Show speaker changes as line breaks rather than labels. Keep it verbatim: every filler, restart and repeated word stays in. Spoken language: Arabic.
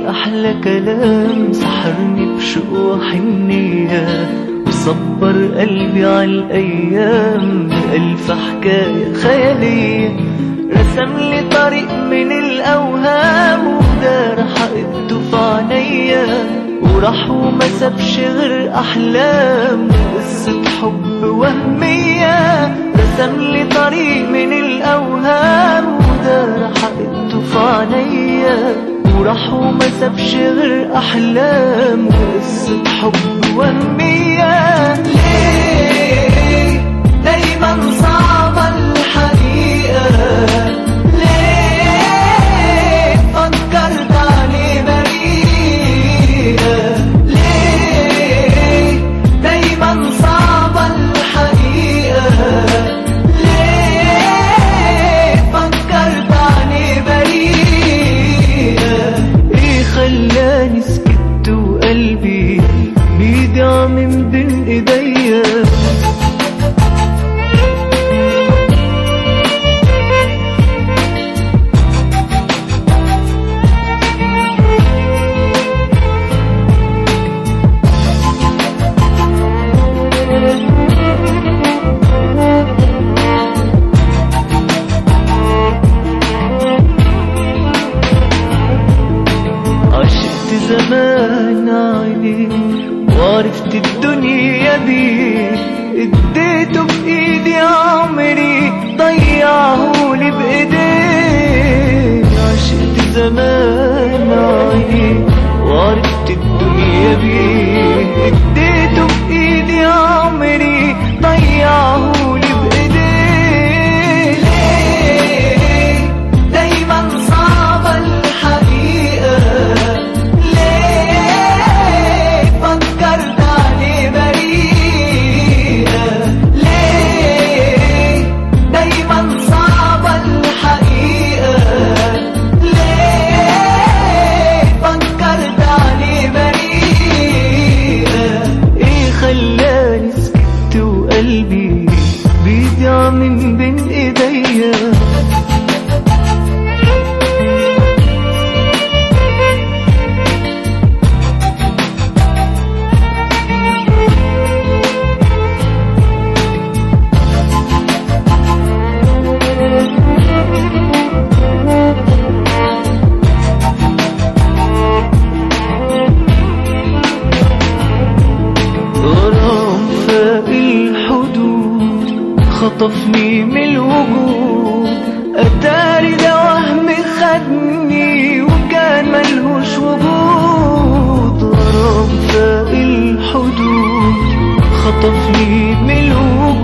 أحلى كلام سحرني بشوق وحنية، وصبر قلبي عالأيام بألف حكاية خيالية. رسملي طريق من الأوهام ودار حقيقته في عينيا، وراح وما سابش غير أحلام وقصة حب وهمية. رسملي طريق من الأوهام ودار حقيقته في عينيا، وراح وما سابش غير أحلام وقصة حب وهمية. ليه دايما صعبة الحقيقة؟ ليه فكرت عليه بريئة؟ ليه دايما صعبة الحقيقة؟ ليه فكرت عليه بريئة؟ ايه خلاني سكت وقلبي بيضيع من بين ايديا؟ عشقت زمان عيني وعرفت الدنيا بيه، اديته بايدي عمري ضيعهولي بايديه. عشقت زمان عيني وعرفت الدنيا بيه، اديته بايدي عمري ضيعهولي بايديه. ليه دايما صعبة الحقيقة؟ ليه فكرت عليه بريئة؟ ليه دايما صعبة الحقيقة؟ ليه فكرت عليه بريئة؟ ايه خلاني سكت وقلبي بيضيع من بين ايديا؟ غرام فاق الحدود خطفني من الوجود، أتاري ده وهم خدني وكان ملهوش وجود. غرام فاق الحدود خطفني من الوجود،